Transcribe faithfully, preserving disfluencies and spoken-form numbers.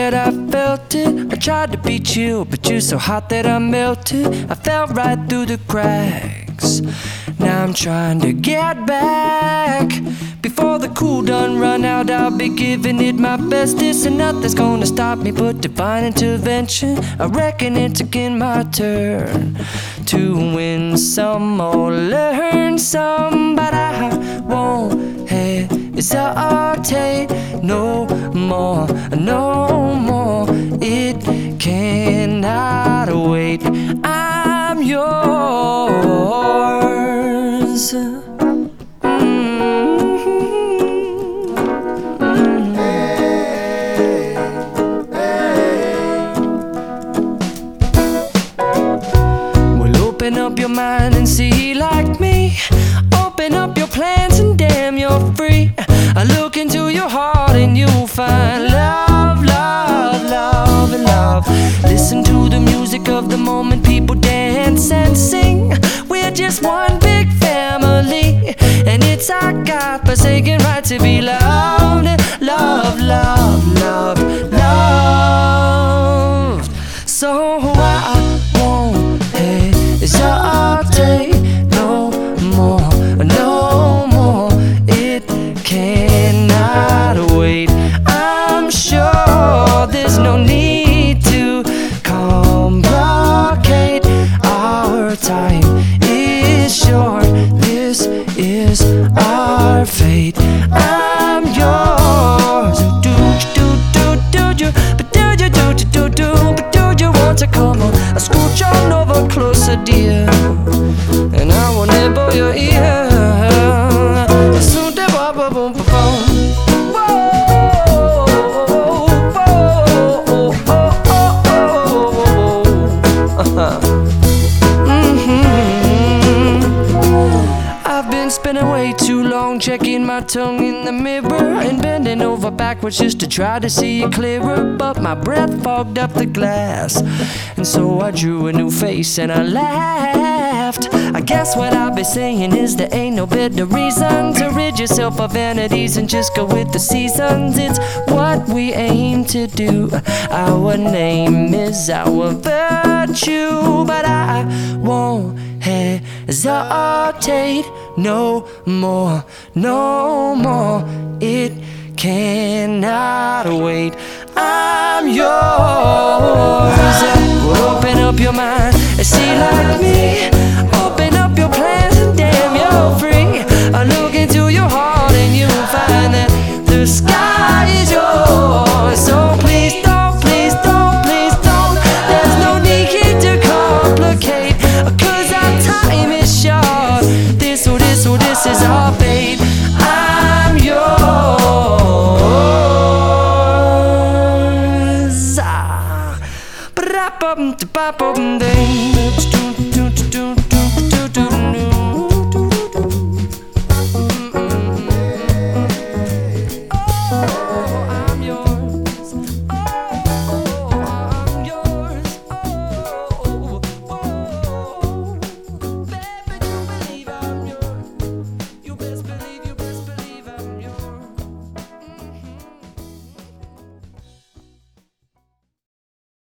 that I felt it. I tried to be chill, but you're so hot that I melted. I fell right through the cracks. Now I'm trying to get back. Before the cool done run out, I'll be giving it my bestest, and nothing's gonna stop me but divine intervention. I reckon it's again my turn to win some or learn some, but I won't hesitate no more, no more. It cannot wait. I'm yours. Open up your mind and see like me. Open up your plans and damn, you're free. I look into your heart and you'll find love, love, love, and love. Listen to the music of the moment, people dance and sing. We're just one big family, and it's our God-forsaken right to be loved. Love, love, love, loved. So I won't hesitate no more, no more. It cannot wait. I'm sure there's no need to complicate. Our time is short. This is our fate. I'm yours. Do do do do do, but do you do do do do, but do you want to come on? I scooch on over closer, dear, and I will nibble your ear. So da ba ba boom ba boom. I've been spending way too long checking my tongue in the mirror and bending over backwards just to try to see it clearer, but my breath fogged up the glass, and so I drew a new face and I laughed. I guess what I'll be saying is there ain't no better reason to rid yourself of vanities and just go with the seasons. It's what we aim to do. Our name is our virtue, but I won't hesitate no more, no more. It cannot wait. I'm yours. Well, open up your mind and see like me. Open up your plans and damn, you're free. I look into your heart and you'll find that the sky is yours. So please don't, please don't, please don't. There's no need to complicate, 'cause our time is short. This, oh this, oh this is our fate. I'm yours. Ah, ba-da-bum-da-ba-bum-ding.